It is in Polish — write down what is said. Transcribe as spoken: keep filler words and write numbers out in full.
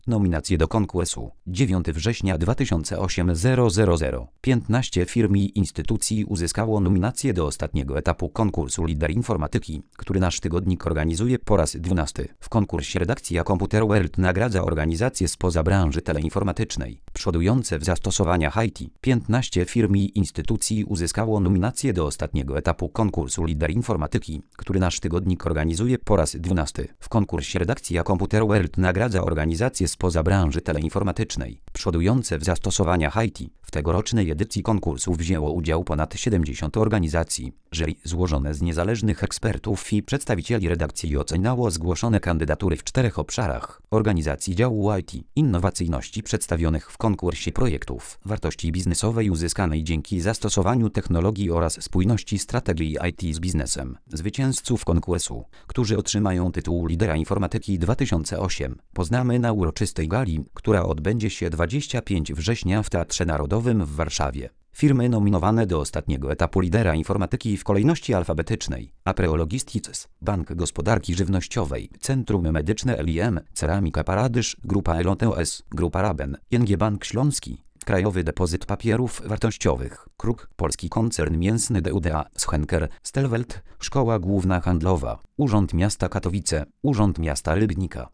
Nominacje do konkursu. dziewiątego września dwa tysiące osiemnastego. piętnaście firm i instytucji uzyskało nominacje do ostatniego etapu konkursu Lider Informatyki, który nasz tygodnik organizuje po raz dwunasty. W konkursie redakcja Computer World nagradza organizacje spoza branży teleinformatycznej, przodujące w zastosowaniach I T. piętnaście firm i instytucji uzyskało nominacje do ostatniego etapu konkursu Lider Informatyki, który nasz tygodnik organizuje po raz dwunasty. W konkursie redakcja Computer World nagradza organizacje spoza branży teleinformatycznej, przodujące w zastosowaniach I T. W tegorocznej edycji konkursu wzięło udział ponad siedemdziesiąt organizacji. Jury złożone z niezależnych ekspertów i przedstawicieli redakcji oceniało zgłoszone kandydatury w czterech obszarach: organizacji działu I T, innowacyjności przedstawionych w konkursie projektów, wartości biznesowej uzyskanej dzięki zastosowaniu technologii oraz spójności strategii I T z biznesem. Zwycięzców konkursu, którzy otrzymają tytuł Lidera Informatyki dwa tysiące osiem, poznamy na uroczystej gali, która odbędzie się dwudziestego piątego września w Teatrze Narodowym w Warszawie. Firmy nominowane do ostatniego etapu Lidera Informatyki w kolejności alfabetycznej: Apreo Logistics, Bank Gospodarki Żywnościowej, Centrum Medyczne L I M, Ceramika Paradyż, Grupa Elon T O S, Grupa Raben, I N G Bank Śląski, Krajowy Depozyt Papierów Wartościowych, Kruk, Polski Koncern Mięsny D U D A, Schenker, Stelwelt, Szkoła Główna Handlowa, Urząd Miasta Katowice, Urząd Miasta Rybnika.